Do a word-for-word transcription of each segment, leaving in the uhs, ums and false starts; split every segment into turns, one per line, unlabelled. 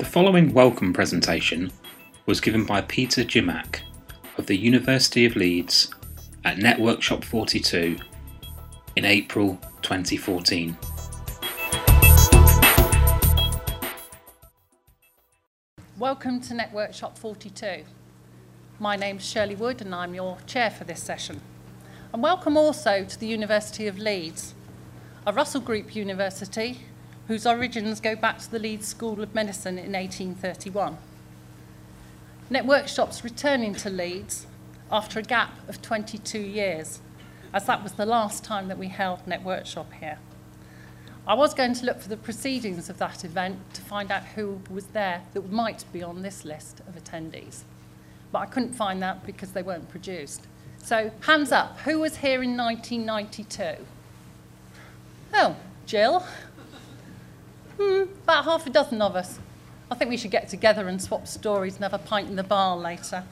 following welcome presentation was given by Peter Jimak of the University of Leeds at Networkshop forty-two in April twenty fourteen.
Welcome to Networkshop forty-two. My name's Shirley Wood and I'm your chair for this session. And welcome also to the University of Leeds, a Russell Group university whose origins go back to the Leeds School of Medicine in eighteen thirty-one. Networkshop's returning to Leeds after a gap of twenty-two years, as that was the last time that we held Networkshop here. I was going to look for the proceedings of that event to find out who was there that might be on this list of attendees, but I couldn't find that because they weren't produced. So, hands up, who was here in nineteen ninety-two? Oh, Jill. Hmm, about half a dozen of us. I think we should get together and swap stories and have a pint in the bar later.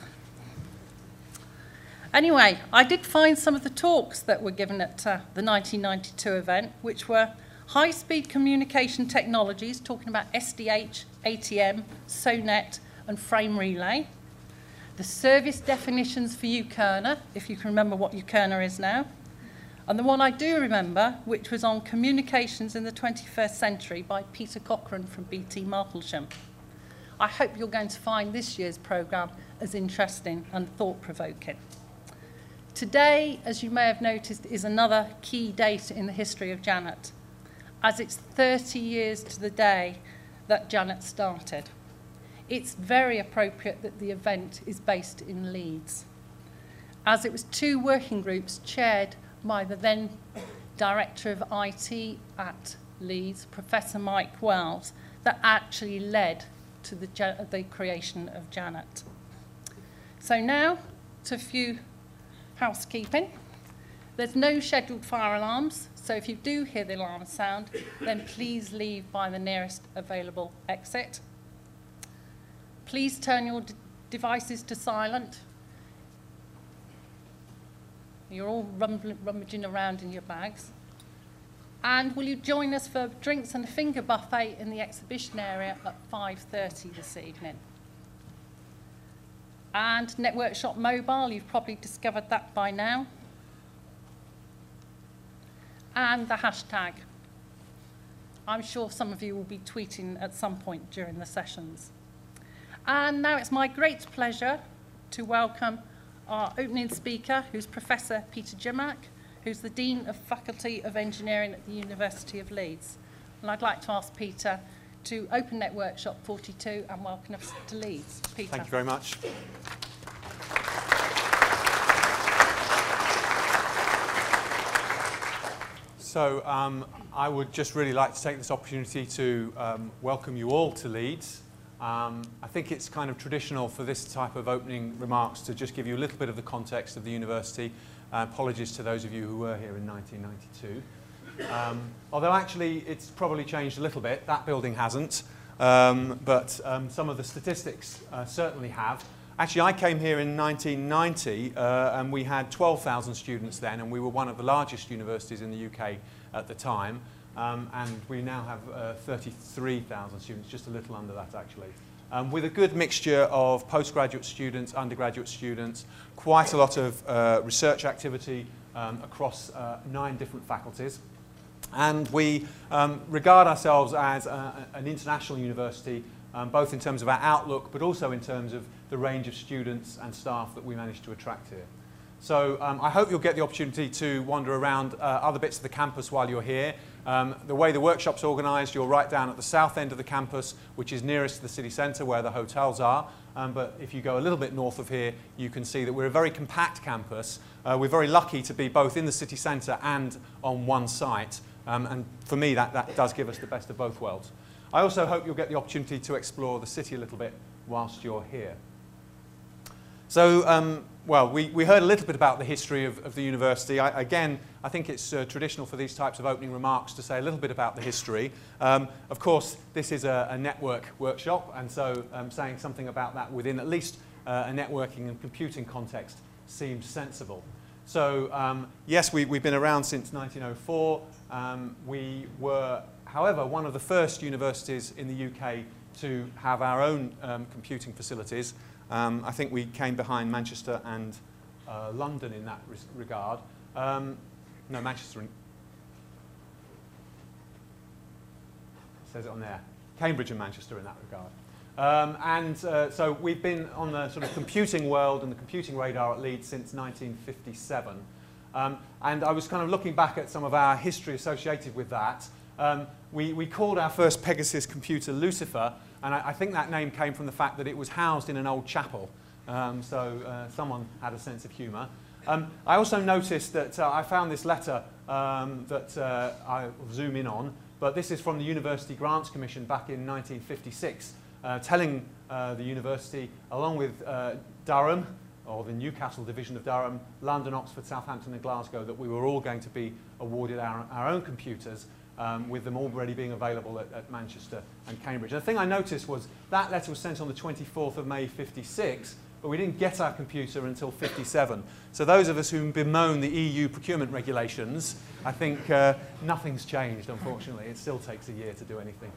Anyway, I did find some of the talks that were given at uh, the nineteen ninety-two event, which were high-speed communication technologies, talking about S D H, A T M, SONET, and frame relay. The service definitions for UKERNA, if you can remember what UKERNA is now. And the one I do remember, which was on communications in the twenty-first century by Peter Cochrane from B T Martlesham. I hope you're going to find this year's programme as interesting and thought-provoking. Today, as you may have noticed, is another key date in the history of Janet, as it's thirty years to the day that Janet started. It's very appropriate that the event is based in Leeds, as it was two working groups chaired by the then Director of I T at Leeds, Professor Mike Wells, that actually led to the, the creation of Janet. So now to a few housekeeping. There's no scheduled fire alarms, so if you do hear the alarm sound, then please leave by the nearest available exit. Please turn your d devices to silent. You're all rumbling, rummaging around in your bags. And will you join us for drinks and a finger buffet in the exhibition area at five thirty this evening? And Networkshop Mobile, you've probably discovered that by now. And the hashtag. I'm sure some of you will be tweeting at some point during the sessions. And now it's my great pleasure to welcome our opening speaker, who's Professor Peter Jimak, who's the Dean of Faculty of Engineering at the University of Leeds. And I'd like to ask Peter to open Networkshop forty-two and welcome us to Leeds. Peter.
Thank you very much. So um, I would just really like to take this opportunity to um, welcome you all to Leeds. Um, I think it's kind of traditional for this type of opening remarks to just give you a little bit of the context of the university. Uh, apologies to those of you who were here in nineteen ninety-two. Um, although actually it's probably changed a little bit. That building hasn't, um, but um, some of the statistics uh, certainly have. Actually, I came here in nineteen ninety uh, and we had twelve thousand students then, and we were one of the largest universities in the U K at the time. Um, and we now have uh, thirty-three thousand students, just a little under that actually, um, with a good mixture of postgraduate students, undergraduate students, quite a lot of uh, research activity um, across uh, nine different faculties. And we um, regard ourselves as a, an international university, um, both in terms of our outlook, but also in terms of the range of students and staff that we manage to attract here. So um, I hope you'll get the opportunity to wander around uh, other bits of the campus while you're here. Um, the way the workshop's organised, you're right down at the south end of the campus, which is nearest to the city centre where the hotels are. Um, but if you go a little bit north of here, you can see that we're a very compact campus. Uh, we're very lucky to be both in the city centre and on one site. Um, and for me, that, that does give us the best of both worlds. I also hope you'll get the opportunity to explore the city a little bit whilst you're here. So, um, well, we, we heard a little bit about the history of, of the university. I, again, I think it's uh, traditional for these types of opening remarks to say a little bit about the history. Um, of course, this is a, a network workshop, and so um, saying something about that within at least uh, a networking and computing context seems sensible. So, um, yes, we, we've been around since nineteen oh four. Um, we were, however, one of the first universities in the U K to have our own um, computing facilities. Um, I think we came behind Manchester and uh, London in that res regard. Um, no, Manchester and... It says it on there. Cambridge and Manchester in that regard. Um, and uh, so we've been on the sort of computing world and the computing radar at Leeds since nineteen fifty-seven. Um, and I was kind of looking back at some of our history associated with that. Um, we, we called our first Pegasus computer Lucifer, and I, I think that name came from the fact that it was housed in an old chapel. Um, so uh, someone had a sense of humour. Um, I also noticed that uh, I found this letter um, that uh, I will zoom in on, but this is from the University Grants Commission back in nineteen fifty-six, uh, telling uh, the university, along with uh, Durham, or the Newcastle division of Durham, London, Oxford, Southampton and Glasgow, that we were all going to be awarded our, our own computers, um, with them already being available at, at Manchester and Cambridge. And the thing I noticed was that letter was sent on the twenty-fourth of May fifty-six, but we didn't get our computer until fifty-seven. So those of us who bemoan the E U procurement regulations, I think uh, nothing's changed, unfortunately. It still takes a year to do anything.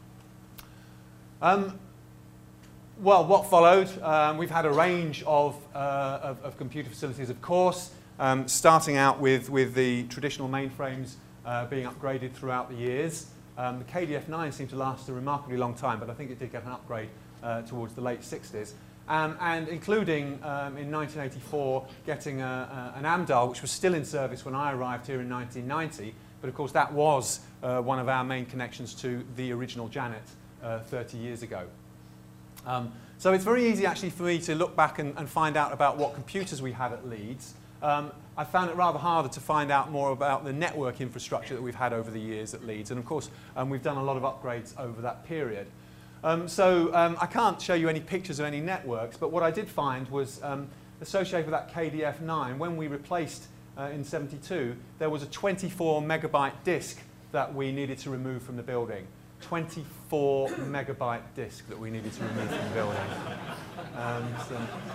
Um, well, what followed? Um, we've had a range of, uh, of, of computer facilities, of course, um, starting out with, with the traditional mainframes uh, being upgraded throughout the years. Um, the K D F nine seemed to last a remarkably long time, but I think it did get an upgrade uh, towards the late sixties. Um, and including um, in nineteen eighty-four getting a, a, an Amdahl, which was still in service when I arrived here in nineteen ninety, but of course that was uh, one of our main connections to the original Janet uh, thirty years ago. Um, so it's very easy actually for me to look back and, and find out about what computers we had at Leeds. Um, I found it rather harder to find out more about the network infrastructure that we've had over the years at Leeds, and of course um, we've done a lot of upgrades over that period. Um, so um, I can't show you any pictures of any networks, but what I did find was um, associated with that K D F nine, when we replaced uh, in seventy-two, there was a twenty-four megabyte disk that we needed to remove from the building. twenty-four megabyte disk that we needed to remove from the building. Um, so.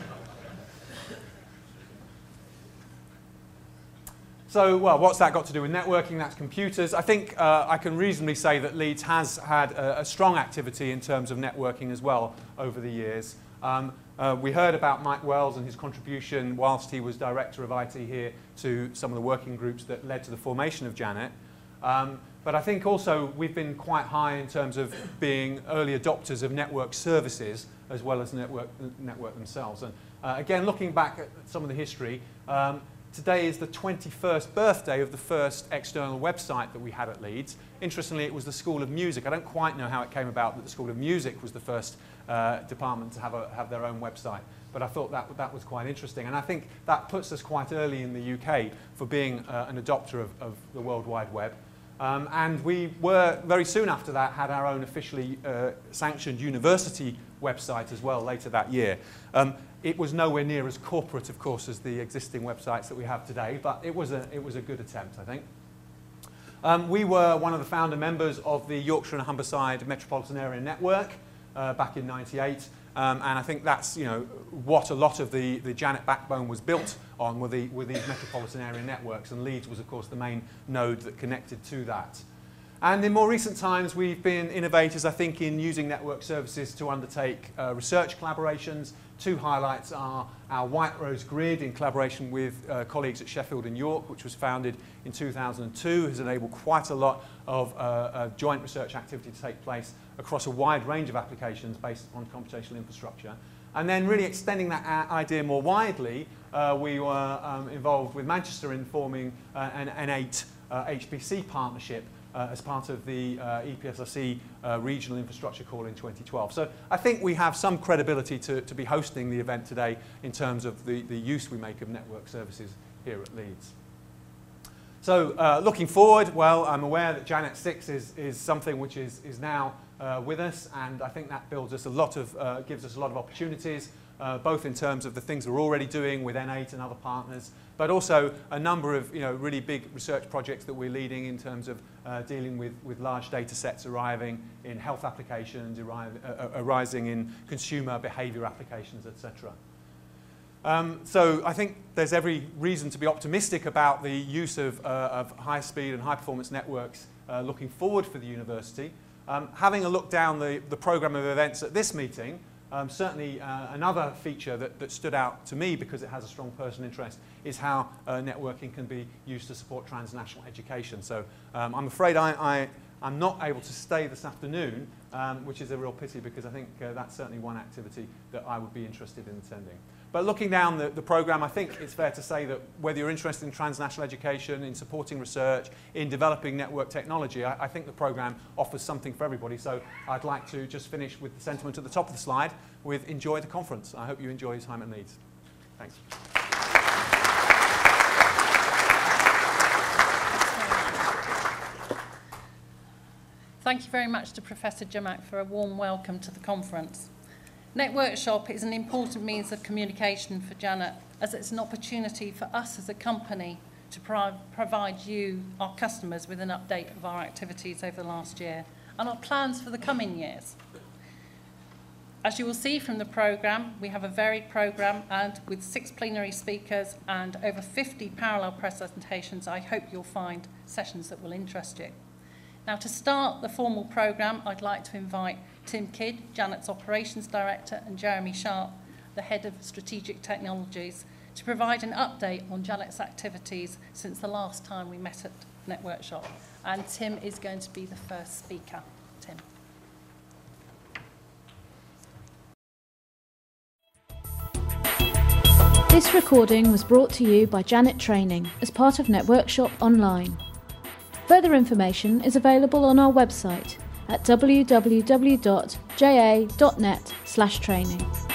So, well, what's that got to do with networking? That's computers. I think uh, I can reasonably say that Leeds has had a, a strong activity in terms of networking as well over the years. Um, uh, we heard about Mike Wells and his contribution whilst he was Director of I T here to some of the working groups that led to the formation of Janet. Um, but I think also we've been quite high in terms of being early adopters of network services as well as network, network themselves. And uh, again, looking back at some of the history, um, today is the twenty-first birthday of the first external website that we had at Leeds. Interestingly, it was the School of Music. I don't quite know how it came about that the School of Music was the first uh, department to have, a, have their own website, but I thought that, that was quite interesting. And I think that puts us quite early in the U K for being uh, an adopter of, of the World Wide Web. Um, and we were, very soon after that, had our own officially uh, sanctioned university website as well later that year. Um, it was nowhere near as corporate, of course, as the existing websites that we have today, but it was a, it was a good attempt, I think. Um, we were one of the founder members of the Yorkshire and Humberside Metropolitan Area Network uh, back in ninety-eight, um, and I think that's, you know, what a lot of the, the Janet backbone was built on, were, the, were these metropolitan area networks, and Leeds was, of course, the main node that connected to that. And in more recent times, we've been innovators, I think, in using network services to undertake uh, research collaborations. Two highlights are our White Rose Grid in collaboration with uh, colleagues at Sheffield and York, which was founded in two thousand two, has enabled quite a lot of uh, uh, joint research activity to take place across a wide range of applications based upon computational infrastructure. And then really extending that idea more widely, uh, we were um, involved with Manchester in forming uh, an N eight uh, H P C partnership Uh, as part of the uh, E P S R C uh, regional infrastructure call in twenty twelve. So I think we have some credibility to, to be hosting the event today in terms of the, the use we make of network services here at Leeds. So uh, looking forward, well, I'm aware that Janet six is, is something which is, is now uh, with us, and I think that builds us a lot of, uh, gives us a lot of opportunities, uh, both in terms of the things we're already doing with N eight and other partners, but also a number of, you know, really big research projects that we're leading in terms of uh, dealing with, with large data sets arriving in health applications, arrive, uh, arising in consumer behavior applications, et cetera. Um, so I think there's every reason to be optimistic about the use of, uh, of high-speed and high-performance networks uh, looking forward for the university. Um, having a look down the, the programme of events at this meeting, um, certainly uh, another feature that, that stood out to me because it has a strong personal interest is how uh, networking can be used to support transnational education. So um, I'm afraid I, I, I'm not able to stay this afternoon, um, which is a real pity because I think uh, that's certainly one activity that I would be interested in attending. But looking down the, the programme, I think it's fair to say that whether you're interested in transnational education, in supporting research, in developing network technology, I, I think the programme offers something for everybody. So I'd like to just finish with the sentiment at the top of the slide with enjoy the conference. I hope you enjoy your time at Leeds. Thanks.
Thank you very much to Professor Jimak for a warm welcome to the conference. Networkshop is an important means of communication for Janet, as it's an opportunity for us as a company to pro provide you, our customers, with an update of our activities over the last year and our plans for the coming years. As you will see from the programme, we have a varied programme, and with six plenary speakers and over fifty parallel presentations, I hope you'll find sessions that will interest you. Now, to start the formal programme, I'd like to invite Tim Kidd, Janet's Operations Director, and Jeremy Sharp, the Head of Strategic Technologies, to provide an update on Janet's activities since the last time we met at Networkshop. And Tim is going to be the first speaker. Tim.
This recording was brought to you by Janet Training as part of Networkshop Online. Further information is available on our website at w w w dot j a dot net slash training.